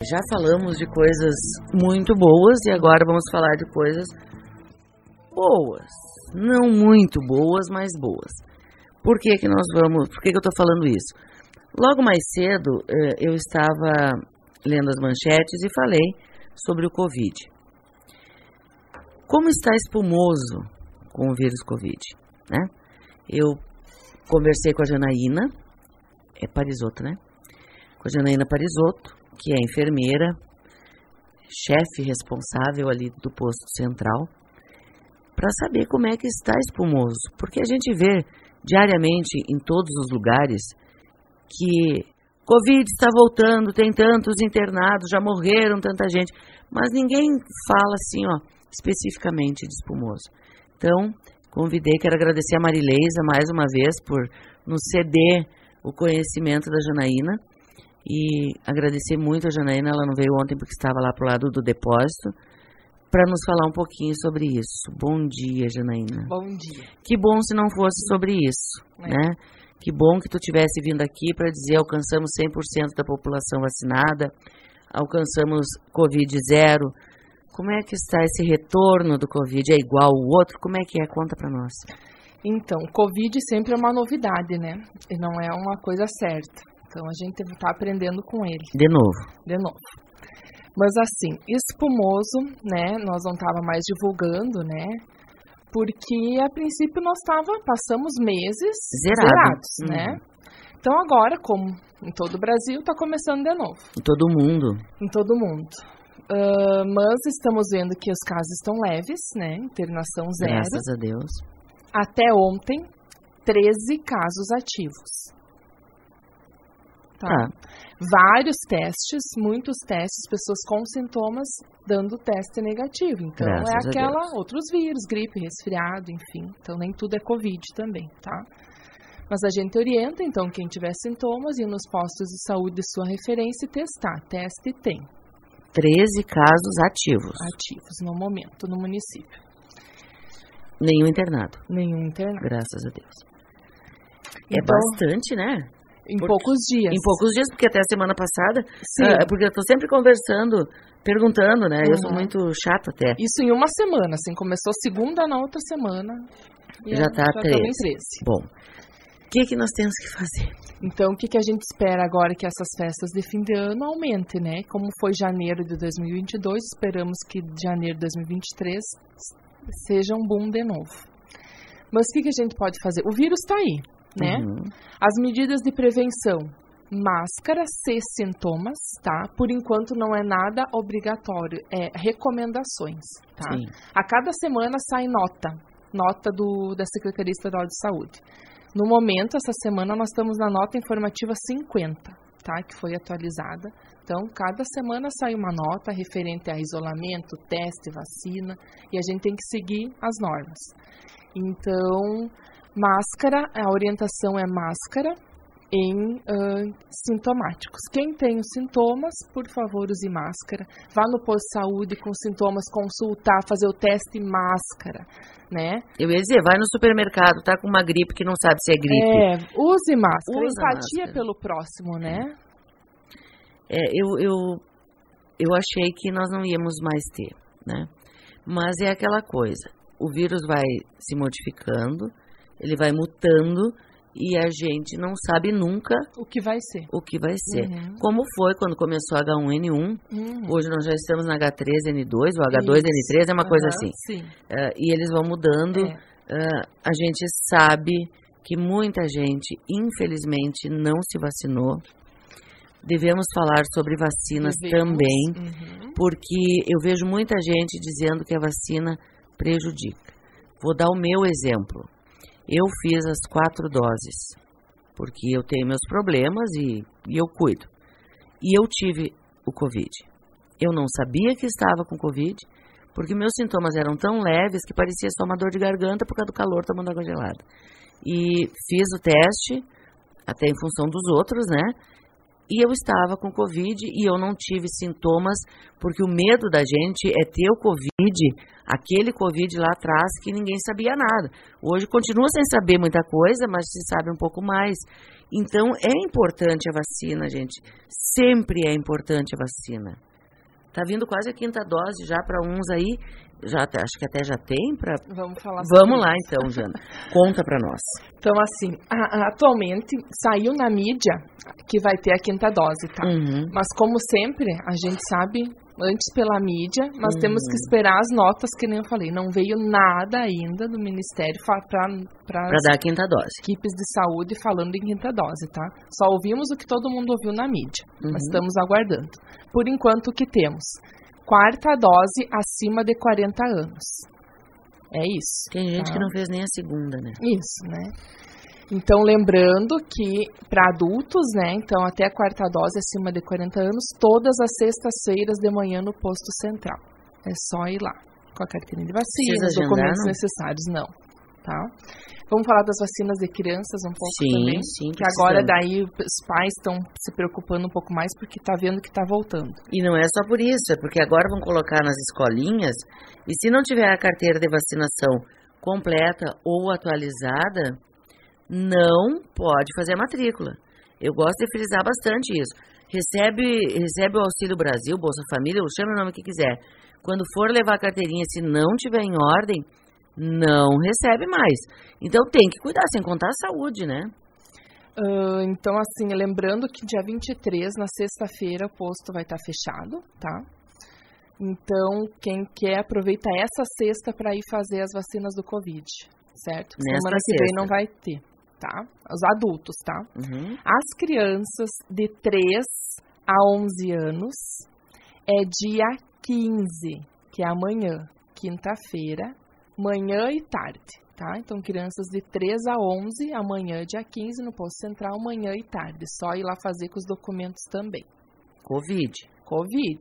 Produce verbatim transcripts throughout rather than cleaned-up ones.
Já falamos de coisas muito boas e agora vamos falar de coisas boas. Não muito boas, mas boas. Por que que nós vamos... Por que que eu estou falando isso? Logo mais cedo, eu estava lendo as manchetes e falei sobre o Covid. Como está espumoso com o vírus Covid, né? Eu conversei com a Janaína, é Parisotto, né? Com a Janaína Parisotto, que é enfermeira, chefe responsável ali do posto central, para saber como é que está espumoso. Porque a gente vê diariamente em todos os lugares que Covid está voltando, tem tantos internados, já morreram tanta gente, mas ninguém fala assim, ó, especificamente de espumoso. Então, convidei, quero agradecer a Marileisa mais uma vez por nos ceder o conhecimento da Janaína e agradecer muito a Janaína, ela não veio ontem porque estava lá pro lado do depósito, para nos falar um pouquinho sobre isso. Bom dia, Janaína. Bom dia. Que bom se não fosse sobre isso, é. né? Que bom que tu tivesse vindo aqui para dizer alcançamos cem por cento da população vacinada, alcançamos Covid zero. Como é que está esse retorno do Covid? É igual ao outro? Como é que é? Conta para nós. Então, Covid sempre é uma novidade, né? E não é uma coisa certa. Então, a gente está aprendendo com ele. De novo. De novo. Mas assim, espumoso, né? Nós não estava mais divulgando, né? Porque, a princípio, nós tava, passamos meses Zerado. zerados, hum. né? Então, agora, como em todo o Brasil, está começando de novo. Em todo mundo. Em todo mundo. Uh, mas estamos vendo que os casos estão leves, né? Internação zero. Graças a Deus. Até ontem, treze casos ativos. Tá. tá. Vários testes, muitos testes, pessoas com sintomas dando teste negativo. Então, Graças é aquela, outros vírus, gripe, resfriado, enfim. Então, nem tudo é Covid também, tá? Mas a gente orienta, então, quem tiver sintomas, ir nos postos de saúde de sua referência e testar. Teste tem. treze casos ativos. Ativos no momento, no município. Nenhum internado. Nenhum internado. Graças a Deus. Então, é bastante, né? Em Por, poucos dias. Em poucos dias, porque até a semana passada... Sim. Uh, porque eu estou sempre conversando, perguntando, né? Uhum. Eu sou muito chata até. Isso em uma semana, assim, começou segunda, na outra semana. E já está treze. treze. Bom, o que, que nós temos que fazer? Então, o que, que a gente espera agora que essas festas de fim de ano aumentem, né? Como foi janeiro de dois mil e vinte e dois, esperamos que janeiro de dois mil e vinte e três seja um boom de novo. Mas o que, que a gente pode fazer? O vírus está aí, né? Uhum. As medidas de prevenção, máscara, se sintomas, tá? Por enquanto não é nada obrigatório, é recomendações, tá? Sim. A cada semana sai nota, nota do, da Secretaria Estadual de Saúde. No momento, essa semana, nós estamos na nota informativa cinquenta, tá? Que foi atualizada. Então, cada semana sai uma nota referente a isolamento, teste, vacina, e a gente tem que seguir as normas. Então, máscara, a orientação é máscara em uh, sintomáticos. Quem tem os sintomas, por favor, use máscara. Vá no posto de saúde com sintomas, consultar, fazer o teste máscara, né? Eu ia dizer, vai no supermercado, tá com uma gripe que não sabe se é gripe. É, use máscara. Usa Empatia máscara. pelo próximo, né? É, eu, eu, eu achei que nós não íamos mais ter, né? Mas é aquela coisa, o vírus vai se modificando, ele vai mutando e a gente não sabe nunca o que vai ser. O que vai ser. Uhum. Como foi quando começou H um N um, uhum. hoje nós já estamos na H três N dois, ou H dois N três, é uma uhum, coisa assim. Sim. Uh, e eles vão mudando, é. uh, a gente sabe que muita gente, infelizmente, não se vacinou. Devemos falar sobre vacinas Devemos. também, uhum. porque eu vejo muita gente dizendo que a vacina prejudica. Vou dar o meu exemplo. Eu fiz as quatro doses, porque eu tenho meus problemas e, e eu cuido. E eu tive o Covid. Eu não sabia que estava com Covid, porque meus sintomas eram tão leves que parecia só uma dor de garganta por causa do calor tomando água gelada. E fiz o teste, até em função dos outros, né? E eu estava com Covid e eu não tive sintomas, porque o medo da gente é ter o Covid, aquele Covid lá atrás que ninguém sabia nada. Hoje continua sem saber muita coisa, mas se sabe um pouco mais. Então é importante a vacina, gente. Sempre é importante a vacina. Tá vindo quase a quinta dose já para uns aí. Já, acho que até já tem. Pra... Vamos falar Vamos lá então, Jana. Conta para nós. Então, assim, a, a, atualmente saiu na mídia que vai ter a quinta dose, tá? Uhum. Mas como sempre, a gente sabe antes pela mídia, mas uhum. temos que esperar as notas, que nem eu falei. Não veio nada ainda do Ministério para dar a quinta dose. Equipes de saúde falando em quinta dose, tá? Só ouvimos o que todo mundo ouviu na mídia, uhum. mas estamos aguardando. Por enquanto, o que temos? Quarta dose acima de quarenta anos. É isso. Tem gente tá? que não fez nem a segunda, né? Isso, né? Então, lembrando que para adultos, né, então até a quarta dose acima de quarenta anos, todas as sextas-feiras de manhã no posto central. É só ir lá com a carteirinha de vacina, os documentos não? necessários, não, tá? Vamos falar das vacinas de crianças um pouco sim, também, sim, que agora daí os pais estão se preocupando um pouco mais porque tá vendo que tá voltando. E não é só por isso, é porque agora vão colocar nas escolinhas, e se não tiver a carteira de vacinação completa ou atualizada, não pode fazer a matrícula. Eu gosto de frisar bastante isso. Recebe, recebe o Auxílio Brasil, Bolsa Família, chame o nome que quiser. Quando for levar a carteirinha, se não tiver em ordem, não recebe mais. Então tem que cuidar, sem contar a saúde, né? Uh, então, assim, lembrando que dia vinte e três, na sexta-feira, o posto vai estar fechado, tá? Então, quem quer, aproveita essa sexta para ir fazer as vacinas do Covid, certo? Nesta Semana que sexta. vem não vai ter, tá? Os adultos, tá? Uhum. As crianças de três a onze anos é dia quinze, que é amanhã, quinta-feira, manhã e tarde, tá? Então, crianças de três a onze, amanhã, dia quinze, no posto central, manhã e tarde. Só ir lá fazer com os documentos também. Covid. Covid.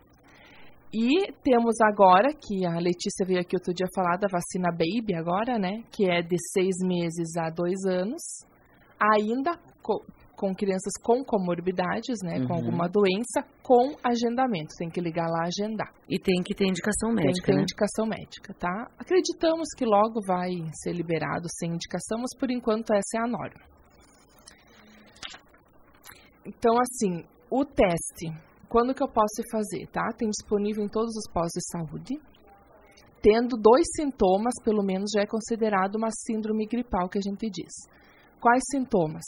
E temos agora, que a Letícia veio aqui outro dia falar da vacina Baby agora, né? Que é de seis meses a dois anos. Ainda co com crianças com comorbidades, né? Uhum. Com alguma doença, com agendamento. Tem que ligar lá e agendar. E tem que ter indicação médica, Tem que ter né? indicação médica, tá? Acreditamos que logo vai ser liberado sem indicação, mas por enquanto essa é a norma. Então, assim, o teste, quando que eu posso fazer, tá? Tem disponível em todos os postos de saúde. Tendo dois sintomas, pelo menos, já é considerado uma síndrome gripal, que a gente diz. Quais sintomas?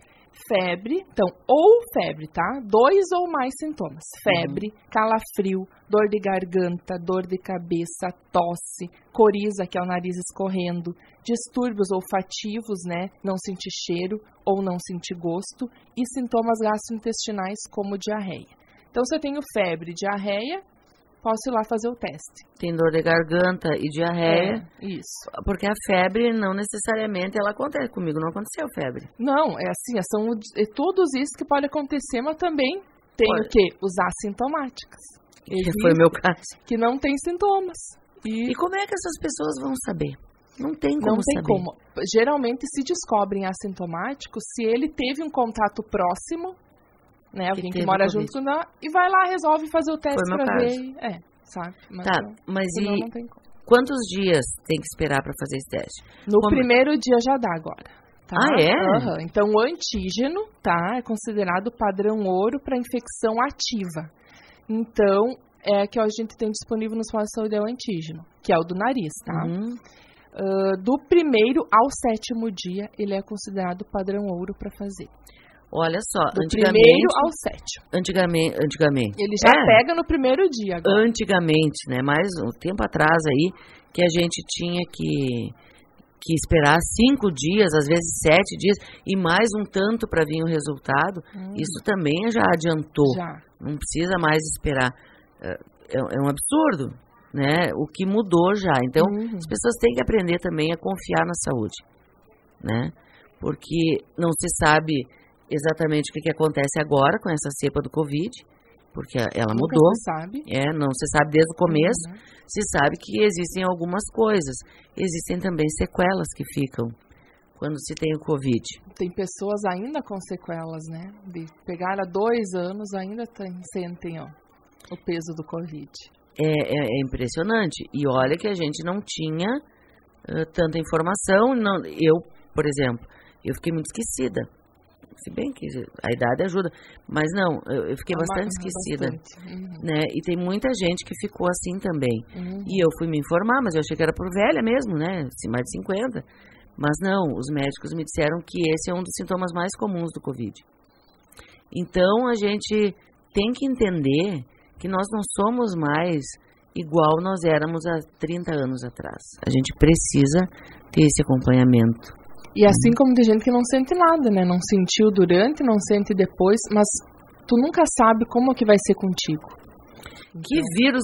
Febre, então, ou febre, tá? Dois ou mais sintomas. Febre, uhum. calafrio, dor de garganta, dor de cabeça, tosse, coriza, que é o nariz escorrendo, distúrbios olfativos, né? Não sentir cheiro ou não sentir gosto, e sintomas gastrointestinais como diarreia. Então, se eu tenho febre, diarreia, posso ir lá fazer o teste. Tem dor de garganta e diarreia. É, isso. Porque a febre não necessariamente ela acontece. Comigo não aconteceu febre. Não, é assim, são é todos isso que pode acontecer, mas também tem pode. o quê? Os assintomáticos. Que foi o meu caso. Que não tem sintomas. E... e como é que essas pessoas vão saber? Não tem como Não tem saber. como. Geralmente se descobrem assintomáticos se ele teve um contato próximo, né, alguém que, que mora junto com ela, e vai lá, resolve fazer o teste pra ver. É, sabe? Mas tá, não, mas e não tem como. Quantos dias tem que esperar pra fazer esse teste? No como... primeiro dia já dá agora. Tá? Ah, é? Uhum. Então, o antígeno, tá, é considerado padrão ouro para infecção ativa. Então, é que a gente tem disponível nos postos de saúde é o antígeno, que é o do nariz, tá? Uhum. Uh, do primeiro ao sétimo dia, ele é considerado padrão ouro para fazer. Olha só, do antigamente... primeiro ao sétimo. Antigamente, antigamente. Ele já é, pega no primeiro dia agora. Antigamente, né? Mais um tempo atrás aí, que a gente tinha que, que esperar cinco dias, às vezes sete dias, e mais um tanto para vir o resultado. Hum. Isso também já adiantou. Já. Não precisa mais esperar. É, é um absurdo, né? O que mudou já. Então, uhum. as pessoas têm que aprender também a confiar na saúde, né? Porque não se sabe exatamente o que, que acontece agora com essa cepa do Covid, porque ela Nunca mudou. se sabe. É, não se sabe desde o começo. Uhum. Se sabe que existem algumas coisas. Existem também sequelas que ficam quando se tem o Covid. Tem pessoas ainda com sequelas, né? De pegar há dois anos, ainda tem, sentem ó, o peso do Covid. É, é, é impressionante. E olha que a gente não tinha uh, tanta informação. Não, eu, por exemplo, eu fiquei muito esquecida. Se bem que a idade ajuda. Mas não, eu, eu fiquei bastante esquecida. Bastante. Uhum. Né? E tem muita gente que ficou assim também. Uhum. E eu fui me informar, mas eu achei que era por velha mesmo, né? Mais de cinquenta. Mas não, os médicos me disseram que esse é um dos sintomas mais comuns do Covid. Então, a gente tem que entender que nós não somos mais igual nós éramos há trinta anos atrás. A gente precisa ter esse acompanhamento. E assim como tem gente que não sente nada, né? Não sentiu durante, não sente depois, mas tu nunca sabe como é que vai ser contigo. Que vírus...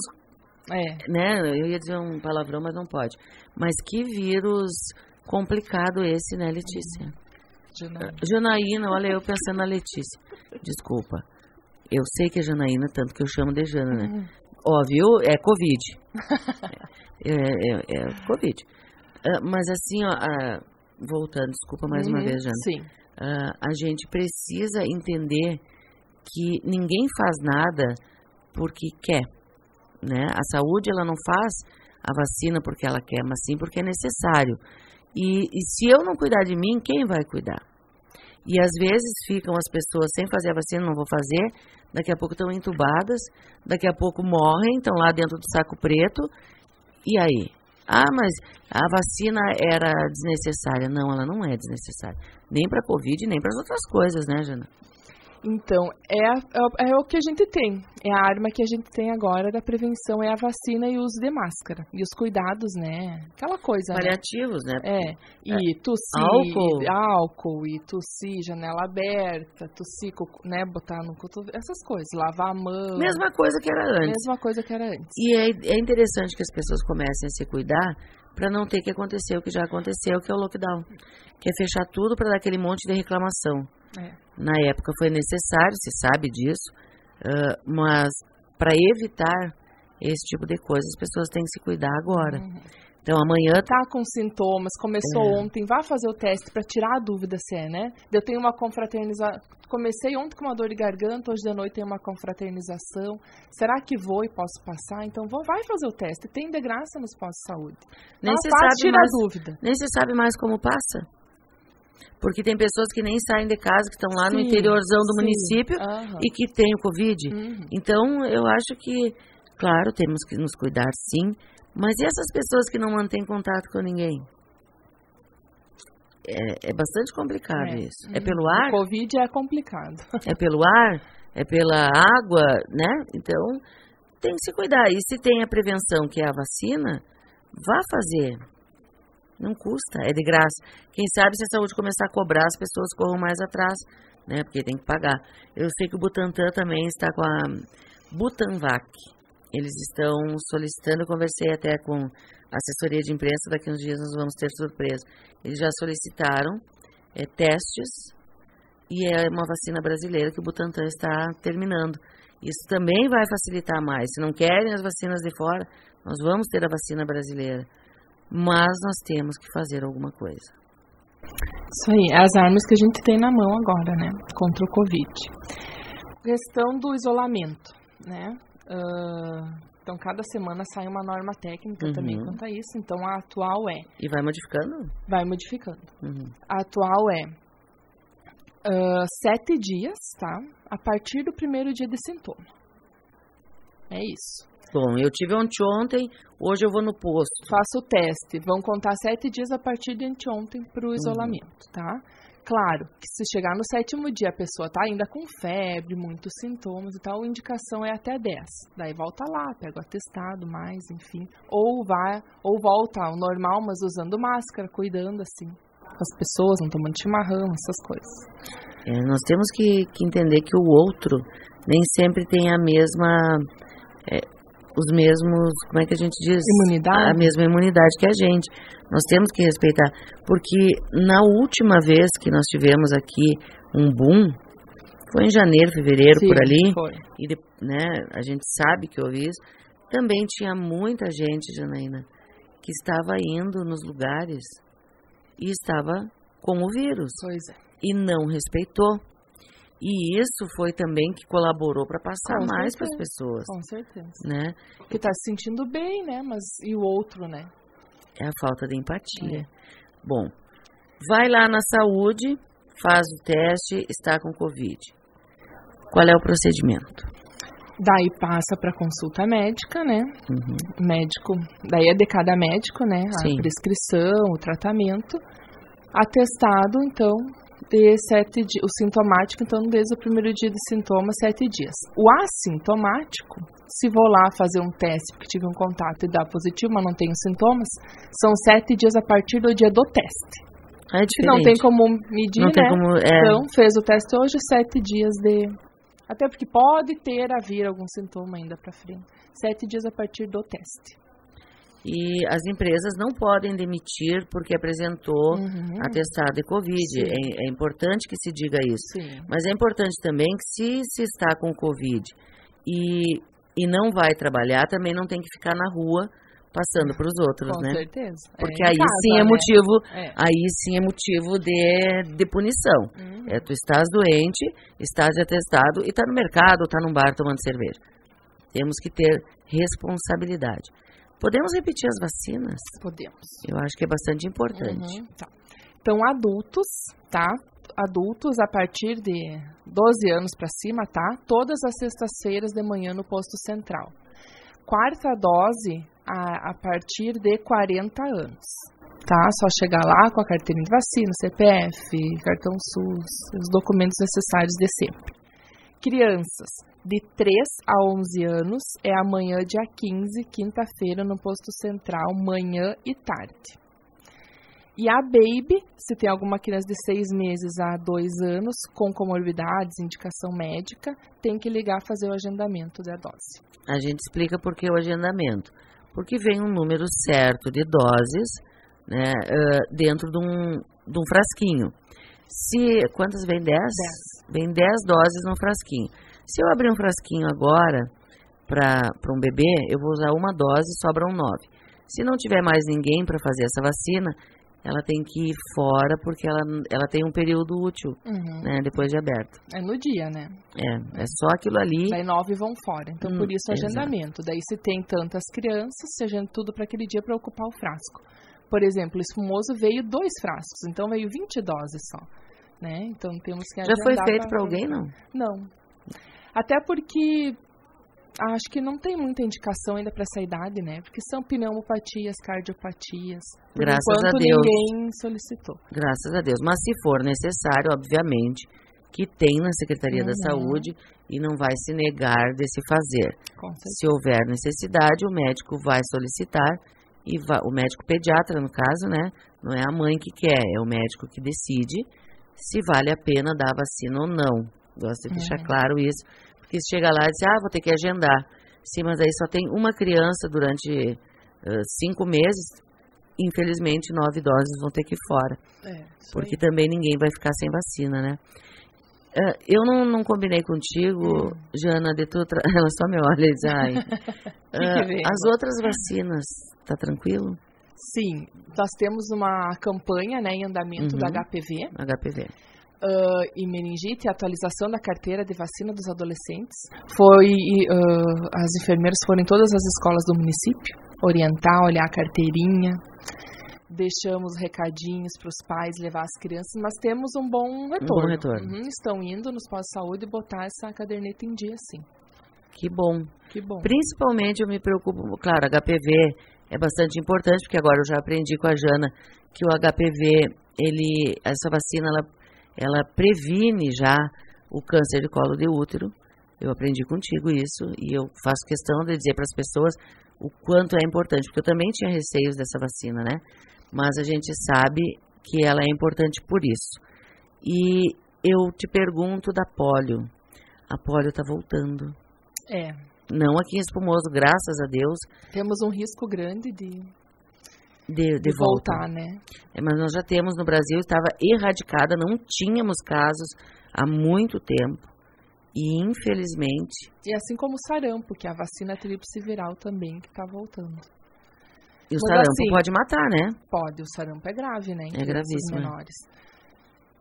É. Né? Eu ia dizer um palavrão, mas não pode. Mas que vírus complicado esse, né, Letícia? Janaína. Janaína, olha eu pensando na Letícia. Desculpa. Eu sei que é Janaína, tanto que eu chamo de Jana, né? Uhum. Ó, viu? É Covid. é, é, é Covid. Uh, mas assim, ó, uh, voltando, desculpa mais uhum, uma vez, Jana. Sim. Uh, a gente precisa entender que ninguém faz nada porque quer, né? A saúde, ela não faz a vacina porque ela quer, mas sim porque é necessário. E, e se eu não cuidar de mim, quem vai cuidar? E às vezes ficam as pessoas sem fazer a vacina, não vou fazer, daqui a pouco estão entubadas, daqui a pouco morrem, estão lá dentro do saco preto, e aí? Ah, mas a vacina era desnecessária. Não, ela não é desnecessária. Nem para a Covid, nem para as outras coisas, né, Jana? Então, é, é, é o que a gente tem. É a arma que a gente tem agora da prevenção, é a vacina e o uso de máscara. E os cuidados, né? Aquela coisa, paliativos, né? né? É. E tossir, álcool. álcool, e tossir, janela aberta, tossir, né? Botar no cotovelo, essas coisas. Lavar a mão. Mesma coisa que era antes. Mesma coisa que era antes. E é, é interessante que as pessoas comecem a se cuidar para não ter que acontecer o que já aconteceu, que é o lockdown. Que é fechar tudo para dar aquele monte de reclamação. É. Na época foi necessário, se sabe disso, uh, mas para evitar esse tipo de coisa, as pessoas têm que se cuidar agora. Uhum. Então amanhã... Tá com sintomas, começou é. ontem, vá fazer o teste para tirar a dúvida se é, né? Eu tenho uma confraternização, comecei ontem com uma dor de garganta, hoje de noite tem uma confraternização, será que vou e posso passar? Então vou, vai fazer o teste, tem de graça nos postos de saúde. Nem se faz, sabe tira mais, a dúvida. Nem se sabe mais como passa. Porque tem pessoas que nem saem de casa, que estão lá sim, no interiorzão do sim. município Uhum. e que tem o Covid. Uhum. Então, eu acho que, claro, temos que nos cuidar sim, mas e essas pessoas que não mantêm contato com ninguém? É, é bastante complicado é. isso. Uhum. É pelo ar? O Covid é complicado. É pelo ar? É pela água, né? Então, tem que se cuidar. E se tem a prevenção, que é a vacina, vá fazer. Não custa, é de graça. Quem sabe se a saúde começar a cobrar, as pessoas corram mais atrás, né? Porque tem que pagar. Eu sei que o Butantan também está com a Butanvac. Eles estão solicitando, eu conversei até com a assessoria de imprensa, daqui uns dias nós vamos ter surpresa. Eles já solicitaram é, testes e é uma vacina brasileira que o Butantan está terminando. Isso também vai facilitar mais. Se não querem as vacinas de fora, nós vamos ter a vacina brasileira. Mas nós temos que fazer alguma coisa. Isso aí, as armas que a gente tem na mão agora, né? Contra o Covid. Questão do isolamento, né? Uh, então, cada semana sai uma norma técnica uhum. também quanto a isso. Então, a atual é... E vai modificando? Vai modificando. Uhum. A atual é uh, sete dias, tá? A partir do primeiro dia de sintoma. É isso. Bom, eu tive anteontem, hoje eu vou no posto. Faço o teste. Vão contar sete dias a partir de anteontem para o isolamento, uhum. tá? Claro que se chegar no sétimo dia a pessoa tá ainda com febre, muitos sintomas e tal, a indicação é até dez. Daí volta lá, pega o atestado, mais, enfim. Ou vai, ou volta ao normal, mas usando máscara, cuidando assim com as pessoas, não tomando chimarrão, essas coisas. É, nós temos que, que entender que o outro nem sempre tem a mesma... É, os mesmos, como é que a gente diz? Imunidade? A mesma imunidade que a gente. Nós temos que respeitar. Porque na última vez que nós tivemos aqui um boom, foi em janeiro, fevereiro, Sim, por ali. Foi. E né, a gente sabe que houve isso. Também tinha muita gente, Janaína, que estava indo nos lugares e estava com o vírus. Pois é. E não respeitou. E isso foi também que colaborou para passar Com mais para as certeza, pessoas. Com certeza. Né? Que está se sentindo bem, né? Mas e o outro, né? É a falta de empatia. É. Bom, vai lá na saúde, faz o teste, está com Covid. Qual é o procedimento? Daí passa para consulta médica, né? Uhum. Médico, daí é de cada médico, né? A Sim. prescrição, o tratamento. Atestado, então, de sete dias. O sintomático, então, desde o primeiro dia de sintomas, sete dias. O assintomático, se vou lá fazer um teste, porque tive um contato e dá positivo, mas não tenho sintomas, são sete dias a partir do dia do teste. É diferente. Não tem como medir, não né? Tem como, é... Então, fez o teste hoje, sete dias de... Até porque pode ter a vir algum sintoma ainda para frente. Sete dias a partir do teste. E as empresas não podem demitir porque apresentou uhum. atestado de Covid. É, é importante que se diga isso. Sim. Mas é importante também que se se está com Covid e, e não vai trabalhar, também não tem que ficar na rua passando para os outros, com né? Com certeza. Porque é aí casa, sim é né? motivo, é. aí sim é motivo de, de punição. Uhum. É, tu estás doente, estás de atestado e está no mercado ou está num bar tomando cerveja. Temos que ter responsabilidade. Podemos repetir as vacinas? Podemos. Eu acho que é bastante importante. Uhum, tá. Então, adultos, tá? Adultos a partir de doze anos para cima, tá? Todas as sextas-feiras de manhã no posto central. Quarta dose a, a partir de quarenta anos, tá? Só chegar lá com a carteirinha de vacina, C P F, cartão SUS, os documentos necessários de sempre. Crianças de três a onze anos é amanhã, dia quinze, quinta-feira, no posto central, manhã e tarde. E a baby, se tem alguma criança de seis meses a dois anos, com comorbidades, indicação médica, tem que ligar fazer o agendamento da dose. A gente explica por que o agendamento. Porque vem um número certo de doses, né, uh, dentro de um, de um frasquinho. Se, quantas vem? Dez? Dez. Vem dez doses no frasquinho. Se eu abrir um frasquinho agora para um bebê, eu vou usar uma dose e sobram nove. Se não tiver mais ninguém para fazer essa vacina, ela tem que ir fora porque ela, ela tem um período útil, uhum. né, depois de aberto. É no dia, né? É, é só aquilo ali. Daí nove vão fora. Então, hum, por isso o agendamento. Exato. Daí, se tem tantas crianças, se agenda tudo para aquele dia para ocupar o frasco. Por exemplo, o espumoso veio dois frascos, então veio vinte doses só. Né? Então, temos que agendar. Já foi feito para alguém, não? Não. Até porque acho que não tem muita indicação ainda para essa idade, né? Porque são pneumopatias, cardiopatias. Por Graças enquanto, a Deus. ninguém solicitou. Graças a Deus. Mas se for necessário, obviamente, que tem na Secretaria uhum. da Saúde e não vai se negar de se fazer. Com certeza. Se houver necessidade, o médico vai solicitar, e vai, o médico pediatra, no caso, né? Não é a mãe que quer, é o médico que decide se vale a pena dar a vacina ou não. Gosto de deixar uhum. claro isso. Porque se chega lá e diz, ah, vou ter que agendar. Sim, mas aí só tem uma criança durante uh, cinco meses. Infelizmente, nove doses vão ter que ir fora. É, porque aí. Também ninguém vai ficar sem vacina, né? Uh, eu não, não combinei contigo, hum. Jana, de tu... Tra... Ela só me olha e diz, ai... uh, que as outras vacinas, tá tranquilo? Sim, nós temos uma campanha, né, em andamento uhum. da H P V. H P V. Uh, e meningite, atualização da carteira de vacina dos adolescentes. Foi, uh, as enfermeiras foram em todas as escolas do município, orientar, olhar a carteirinha. Deixamos recadinhos para os pais, levar as crianças, mas temos um bom retorno. Um bom retorno. Uhum, estão indo nos postos de saúde botar essa caderneta em dia, sim. Que bom. Que bom. Principalmente eu me preocupo, claro, H P V é bastante importante, porque agora eu já aprendi com a Jana que o H P V, ele, essa vacina, ela, ela previne já o câncer de colo de útero. Eu aprendi contigo isso e eu faço questão de dizer para as pessoas o quanto é importante, porque eu também tinha receios dessa vacina, né? Mas a gente sabe que ela é importante por isso. E eu te pergunto da polio. A polio está voltando. É. Não aqui em Espumoso, graças a Deus. Temos um risco grande de, de, de, de voltar, né? É, mas nós já temos no Brasil, estava erradicada, não tínhamos casos há muito tempo. E infelizmente... E assim como o sarampo, que é a vacina tríplice viral também, que está voltando. E o mas sarampo assim, pode matar, né? Pode, o sarampo é grave, né? É gravíssimo. Menores.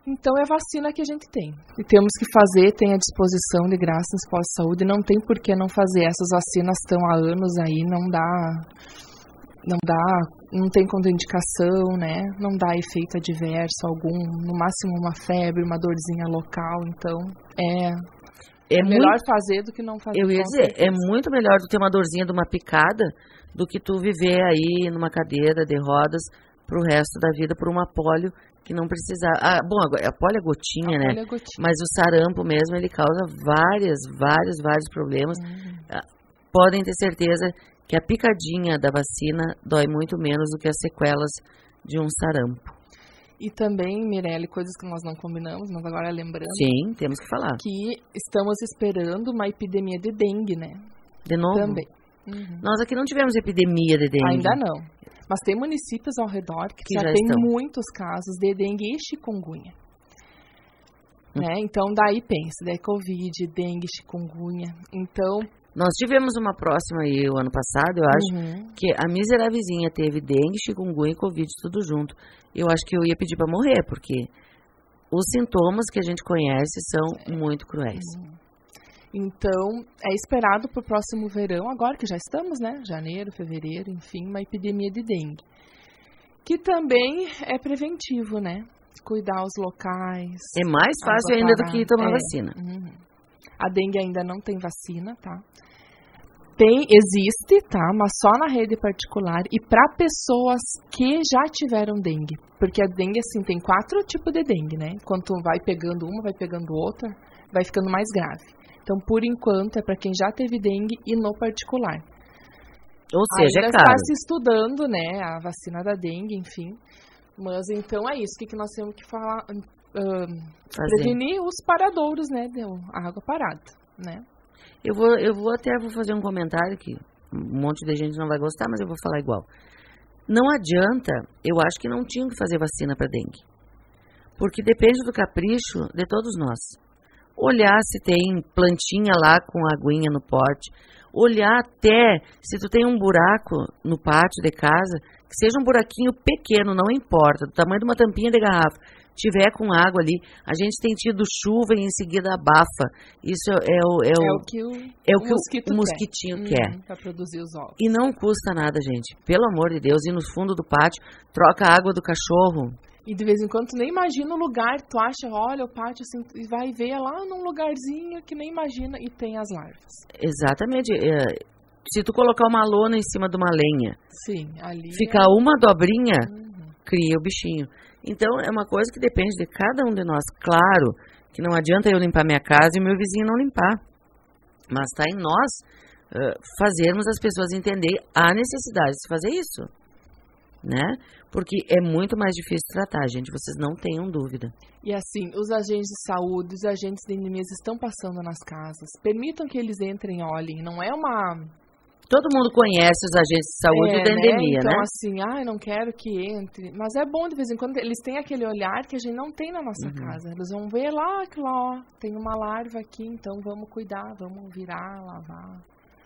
Então é a vacina que a gente tem. E temos que fazer, tem à disposição de graça nos postos de saúde, não tem por que não fazer. Essas vacinas estão há anos aí, não dá, não dá, não tem contraindicação, né? Não dá efeito adverso algum, no máximo uma febre, uma dorzinha local, então é, é, é melhor muito, fazer do que não fazer. Eu ia dizer, é muito melhor tu ter uma dorzinha de uma picada do que tu viver aí numa cadeira de rodas pro resto da vida por uma polio que não precisa... Ah, bom, a polio é gotinha, a né? Polio é gotinha. Mas o sarampo mesmo, ele causa várias, vários, vários problemas. Uhum. Ah, podem ter certeza que a picadinha da vacina dói muito menos do que as sequelas de um sarampo. E também, Mirelle, coisas que nós não combinamos, mas agora lembrando... Sim, temos que falar. Que estamos esperando uma epidemia de dengue, né? De novo? Também. Uhum. Nós aqui não tivemos epidemia de dengue. Ainda não. Mas tem municípios ao redor que, que já, já tem estão. muitos casos de dengue e chikungunya. Hum. Né? Então, daí pensa, daí Covid, dengue, chikungunya. Então... Nós tivemos uma próxima aí o ano passado, eu acho, uhum. que a mísera vizinha teve dengue, chikungunya e Covid tudo junto. Eu acho que eu ia pedir para morrer, porque os sintomas que a gente conhece são é. muito cruéis. Uhum. Então, é esperado para o próximo verão, agora que já estamos, né? Janeiro, fevereiro, enfim, uma epidemia de dengue. Que também é preventivo, né? Cuidar os locais. É mais fácil ainda do que tomar é. vacina. Uhum. A dengue ainda não tem vacina, tá? Tem, existe, tá? Mas só na rede particular e para pessoas que já tiveram dengue. Porque a dengue, assim, tem quatro tipos de dengue, né? Quando vai pegando uma, vai pegando outra, vai ficando mais grave. Então, por enquanto, é para quem já teve dengue e no particular. Ou seja, ainda é caro. Está se estudando, né, a vacina da dengue, enfim. Mas, então, é isso. O que, que nós temos que falar? Uh, prevenir os paradouros, né, de água parada, né? Eu vou, eu vou até vou fazer um comentário que um monte de gente não vai gostar, mas eu vou falar igual. Não adianta, eu acho que não tinham que fazer vacina para dengue. Porque depende do capricho de todos nós. Olhar se tem plantinha lá com aguinha no pote, olhar até se tu tem um buraco no pátio de casa, que seja um buraquinho pequeno, não importa, do tamanho de uma tampinha de garrafa, tiver com água ali. A gente tem tido chuva e em seguida abafa. Isso é o, é o, é o que o, é o, o, que mosquito o mosquitinho quer, quer. Hum, para produzir os ovos. E não custa nada, gente. Pelo amor de Deus, ir no fundo do pátio, troca a água do cachorro. E de vez em quando tu nem imagina o lugar, tu acha, olha o pátio assim, e vai ver lá num lugarzinho que nem imagina e tem as larvas. Exatamente. É, se tu colocar uma lona em cima de uma lenha, sim, ali ficar é... uma dobrinha, uhum. cria o bichinho. Então é uma coisa que depende de cada um de nós. Claro que não adianta eu limpar minha casa e meu vizinho não limpar. Mas está em nós uh, fazermos as pessoas entender a necessidade de se fazer isso. Né? Porque é muito mais difícil tratar, gente, vocês não tenham dúvida. E assim, os agentes de saúde, os agentes de endemias estão passando nas casas. Permitam que eles entrem e olhem. Não é uma... Todo mundo conhece os agentes de saúde é, da endemia, então, né? Então, assim, ah, eu não quero que entre. Mas é bom, de vez em quando, eles têm aquele olhar que a gente não tem na nossa uhum. casa. Eles vão ver lá, que lá, ó, tem uma larva aqui, então vamos cuidar, vamos virar, lavar.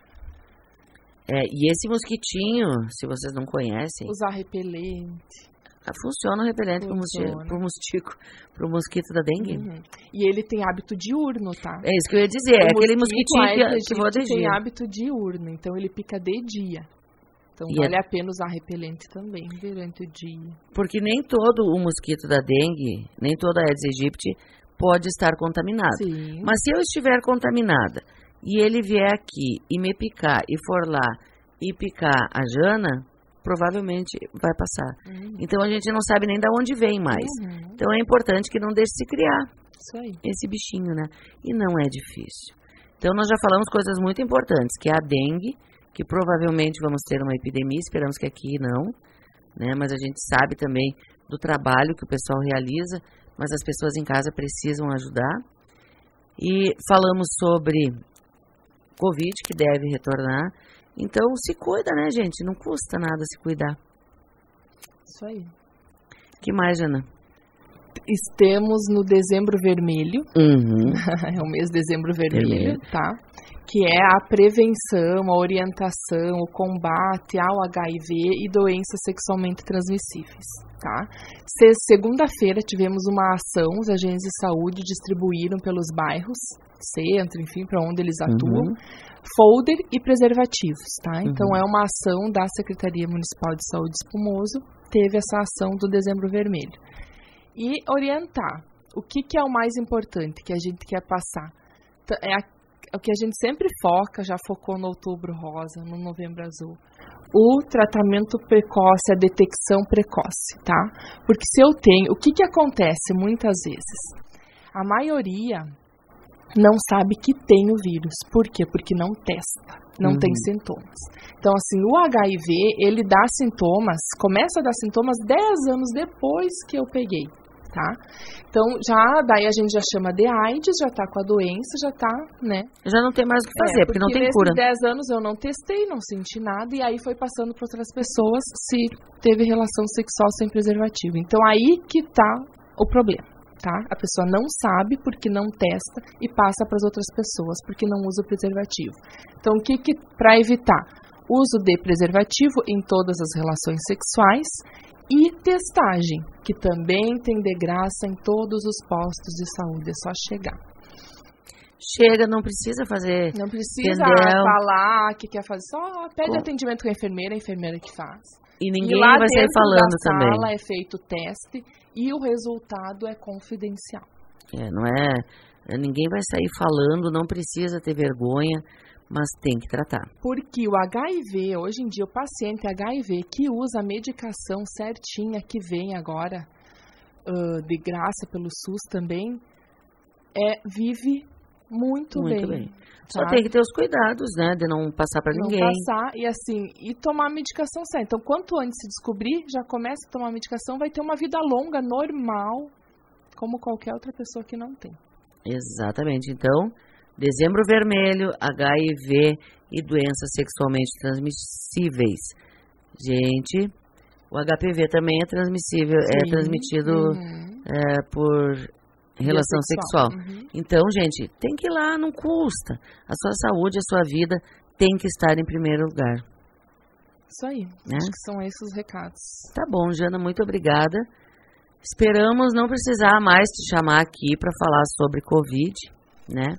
É, e esse mosquitinho, se vocês não conhecem... Usar repelente. Ah, funciona o repelente para o mosquito, pro mosquito da dengue. Uhum. E ele tem hábito diurno, tá? É isso que eu ia dizer, é aquele mosquitinho que, que voa de dia. Ele tem hábito diurno, então ele pica de dia. Então e vale é... a pena usar repelente também durante o dia. Porque nem todo o mosquito da dengue, nem toda a Aedes aegypti pode estar contaminado. Sim. Mas se eu estiver contaminada e ele vier aqui e me picar e for lá e picar a Jana, provavelmente vai passar. Uhum. Então a gente não sabe nem de onde vem mais. Uhum. Então é importante que não deixe se criar Isso aí. esse bichinho, né? E não é difícil. Então nós já falamos coisas muito importantes, que é a dengue, que provavelmente vamos ter uma epidemia, esperamos que aqui não, né? Mas a gente sabe também do trabalho que o pessoal realiza, mas as pessoas em casa precisam ajudar. E falamos sobre Covid, que deve retornar. Então, se cuida, né, gente? Não custa nada se cuidar. Isso aí. Que mais, Jana? Estamos no dezembro vermelho. Uhum. É o mês de dezembro vermelho, vermelho, tá? que é a prevenção, a orientação, o combate ao H I V e doenças sexualmente transmissíveis, tá? Segunda-feira tivemos uma ação, os agentes de saúde distribuíram pelos bairros, centro, enfim, para onde eles atuam, uhum. folder e preservativos, tá? Uhum. Então é uma ação da Secretaria Municipal de Saúde Espumoso, teve essa ação do Dezembro Vermelho. E orientar, o que, que é o mais importante que a gente quer passar? É a o que a gente sempre foca, já focou no Outubro Rosa, no Novembro Azul, o tratamento precoce, a detecção precoce, tá? Porque se eu tenho, o que que acontece muitas vezes? A maioria não sabe que tem o vírus. Por quê? Porque não testa, não uhum. tem sintomas. Então, assim, o H I V, ele dá sintomas, começa a dar sintomas dez anos depois que eu peguei. Tá? Então, já, daí a gente já chama de AIDS, já tá com a doença, já tá, né? Já não tem mais o que fazer, é, porque, porque não tem cura. Nesses dez anos eu não testei, não senti nada, e aí foi passando para outras pessoas se teve relação sexual sem preservativo. Então, aí que tá o problema, tá? A pessoa não sabe porque não testa e passa para as outras pessoas porque não usa o preservativo. Então, o que que, para evitar? Uso de preservativo em todas as relações sexuais. E testagem, que também tem de graça em todos os postos de saúde, é só chegar. Chega, não precisa fazer... Não precisa entendeu? falar que quer fazer, só pede Com... atendimento com a enfermeira, a enfermeira que faz. E ninguém e lá vai sair falando da também. Sala é feito o teste e o resultado é confidencial. É, não é... Ninguém vai sair falando, não precisa ter vergonha, mas tem que tratar. Porque o H I V, hoje em dia, o paciente H I V que usa a medicação certinha que vem agora, uh, de graça pelo SUS também, é, vive muito, muito bem. bem. Só tem que ter os cuidados, né, de não passar para ninguém. Não passar e assim, e tomar a medicação certa. Então, quanto antes se descobrir, já começa a tomar a medicação, vai ter uma vida longa, normal, como qualquer outra pessoa que não tem. Exatamente. Então... Dezembro Vermelho, H I V e doenças sexualmente transmissíveis. Gente, o H P V também é transmissível, Sim. é transmitido uhum. é, por relação sexual. sexual. Uhum. Então, gente, tem que ir lá, não custa. A sua saúde, a sua vida tem que estar em primeiro lugar. Isso aí, né? Acho que são esses os recados. Tá bom, Jana, muito obrigada. Esperamos não precisar mais te chamar aqui para falar sobre Covid, né?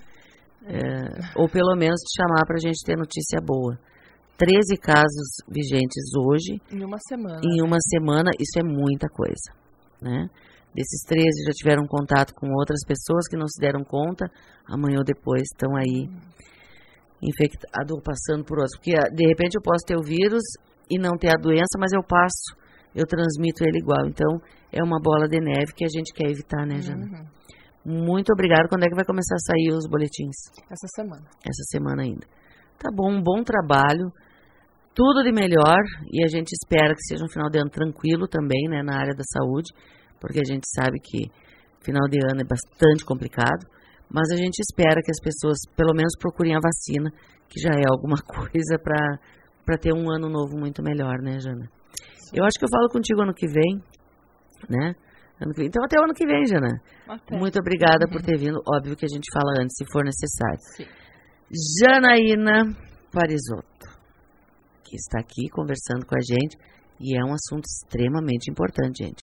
É, ou pelo menos te chamar para a gente ter notícia boa. treze casos vigentes hoje. Em uma semana. Em uma semana, isso é muita coisa, né? Desses treze já tiveram contato com outras pessoas que não se deram conta, amanhã ou depois estão aí infectados ou passando por outros. Porque de repente eu posso ter o vírus e não ter a doença, mas eu passo, eu transmito ele igual. Então é uma bola de neve que a gente quer evitar, né, Jana? Uhum. Muito obrigada. Quando é que vai começar a sair os boletins? Essa semana. Essa semana ainda. Tá bom, um bom trabalho. Tudo de melhor. E a gente espera que seja um final de ano tranquilo também, né, na área da saúde. Porque a gente sabe que final de ano é bastante complicado. Mas a gente espera que as pessoas, pelo menos, procurem a vacina, que já é alguma coisa para para ter um ano novo muito melhor, né, Jana? Sim. Eu acho que eu falo contigo ano que vem, né? Então, até o ano que vem, Jana. Até. Muito obrigada uhum. por ter vindo. Óbvio que a gente fala antes, se for necessário. Sim. Janaína Parisotto, que está aqui conversando com a gente. E é um assunto extremamente importante, gente.